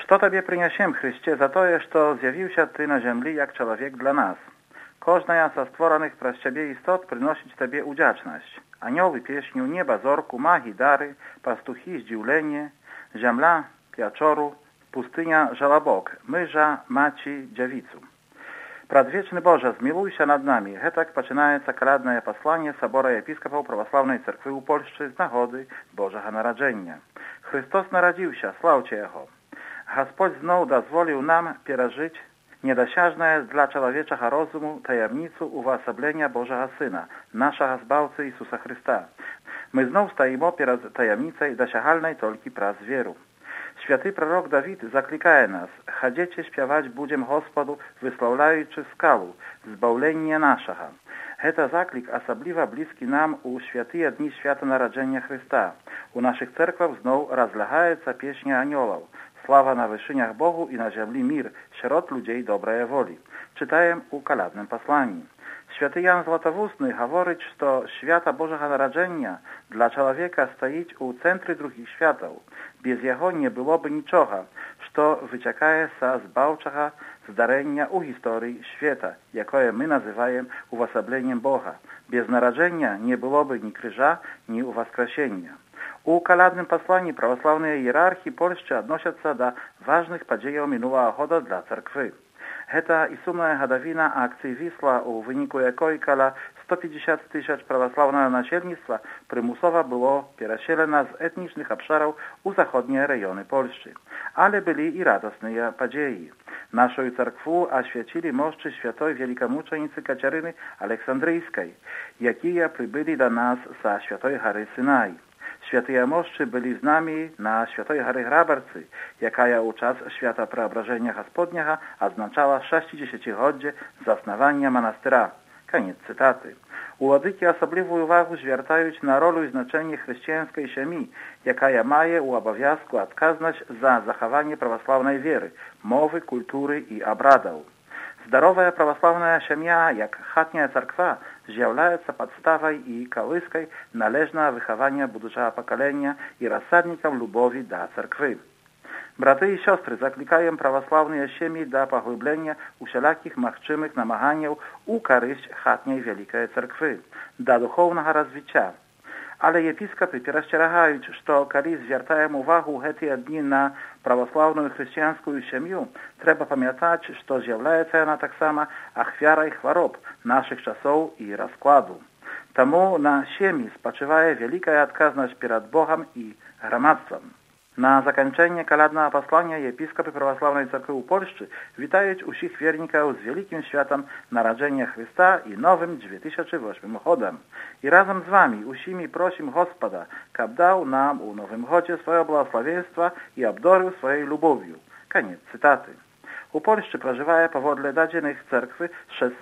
Что Тебе принесем, Христе, за то, что з'явився Ты на землі як чоловік для нас? Кожная со створених праз Ciebie істот приносить Тебе удячność. Anioły pieśnią, nieba zorku, magi dary, pastuchi zdziwienie, ziemla piaczoru, pustynia żałobok, myża maci dziewicu. Предвечный Боже, zmiłuj się nad nami. Tak починається колядне послання Собора єпископів Православної Церкви у Польщі з нагоди Божого народження. Христос народився, славcie Його. Господь знов дозволив нам пережити недосяжне для чоловічого розуму таємницю увособлення Божого Сина, нашого Збавcy Ісуса Христа. Ми знов стоїмо перед таємницею досягальною тільки przez віру. Święty prorok Dawid zaklikaje nas: chodzicie śpiewać będziemy Gospodu, wysławiaючи skału, zbawlenie naszego. To zaklik osobliwie bliski nam u świętych dni święta narodzenia Chrysta. U naszych cerkwach znów rozlegaється pieśnia aniołów. Sława na wyżyniach Bogu i na ziemi mir, wśród ludzi dobrej woli. Czytajem u kolędnym posłaniu. Święty Jan Złotowusny говорить, że święta Bożego Narodzenia dla człowieka stoi u centrum drugich światów. Bez jego nie byłoby niczego, co wyciekaje z zbawczego zdarzenia u historii świata, jakie my nazywamy uwosobleniem Boga. Bez narodzenia nie byłoby ni krzyża, ni uwoskrzesienia. U kolędnym posłaniu prawosławnej hierarchii Polski odnoszą się do ważnych podziejów minionego roku dla cerkwy. To i sumna годовина akcji Wisła, u wyniku jakiej około 150 000 prawosławnego nasielnictwa przymusowo było przesiedlone z etnicznych obszarów u zachodnie rejony Polski. Ale byli i radosne podzieje. Naszą cerkwę oświecili moszczy świętej wielkomuczenicy Kaciaryny Aleksandryjskiej, jakie przybyli do nas ze świętej Góry Synaj. Święte moszczy byli z nami na Świętej Góry Grabarcy, jaka u czas świata Preobrażenia Gospodniego oznaczała 60-lecie zasnowania monastyra. Koniec cytaty. Uładyki osobliwą uwagę zwracają na rolę i znaczenie chrześcijańskiej ziemi, jaka ma u obowiązku odkazność za zachowanie prawosławnej wiery, mowy, kultury i obradów. Zdrowa prawosławna ziemia, jak chatnia cerkwa, zjawiaється podstawą i kołyską należnego wychowania budżego pokolenia i rozsadnikiem lubowi do cerkwy. Braty i siostry, zaklikają prawosławne ziemi do pogłębienia wszelakich możliwych namagań u korzyść chatniej wielkiej cerkwy, do duchownego rozwicia. Ale episkopy przestrzegając, że kiedy zwracają uwagę te dni na prawosławną i chrześcijańską ziemię, trzeba pamiętać, że zjawiaється ona tak samo ofiarą chorób naszych czasów i rozkładu. Temu na ziemi spoczywa wielka odkazność przed Bogiem i gromadztwem. Na zakończenie kolędnego posłania episkopy Prawosławnej Cerkwi u Polski witają wszystkich wierników z wielkim świętem Narodzenia Chrysta i nowym 2008 rodem. I razem z wami usimi prosimy Gospoda, aby dał nam u nowym rodzie swoje błogosławieństwa i obdarzył swojej lubowią. Koniec cytaty. U Polski przeżywa powodle danych cerkwy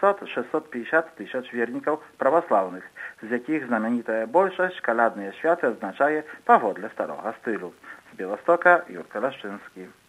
600-650 tysięcy wierników prawosławnych, z jakich znamienita większość kolędne święty oznacza powodle starego stylu. Z Białegostoku Jurka Leszczyński.